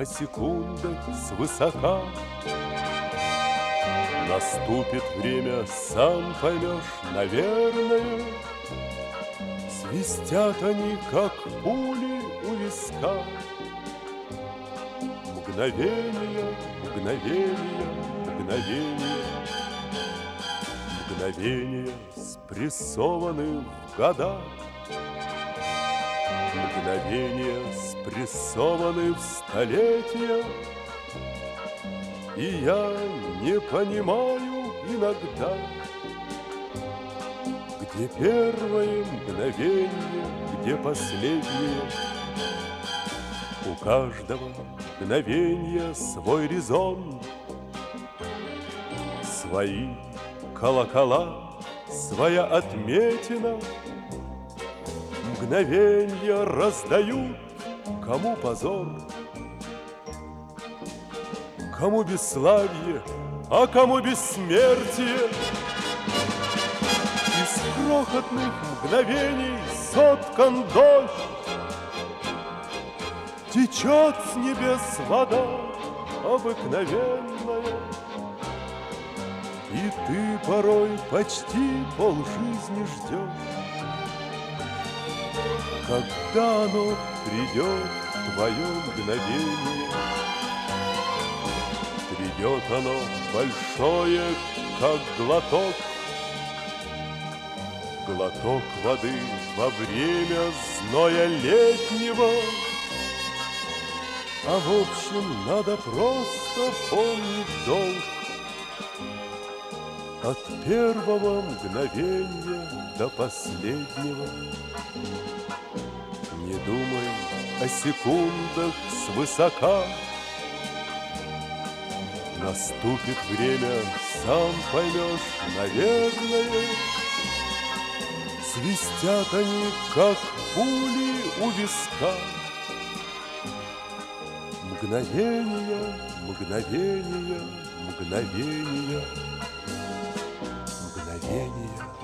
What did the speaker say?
о секундах свысока. Наступит время, сам поймешь, наверное. Свистят они, как пули у виска. Мгновение, мгновение, мгновение. Мгновения спрессованы в года. Мгновения спрессованы в столетия. И я не понимаю иногда, где первое мгновение, где последнее. У каждого мгновения свой резон, свои колокола, своя отметина. Мгновенья раздают, кому позор, кому бесславие, а кому бессмертие. Из крохотных мгновений соткан дождь, течет с небес вода обыкновенная. И ты порой почти полжизни ждешь, когда оно придет, твое мгновение. Придет оно большое, как глоток, глоток воды во время зноя летнего. А в общем, надо просто помнить долг. От первого мгновения до последнего. Не думай о секундах свысока. Наступит время, сам поймешь, наверное. Свистят они, как пули у виска. Мгновения, мгновения, мгновения, мгновения.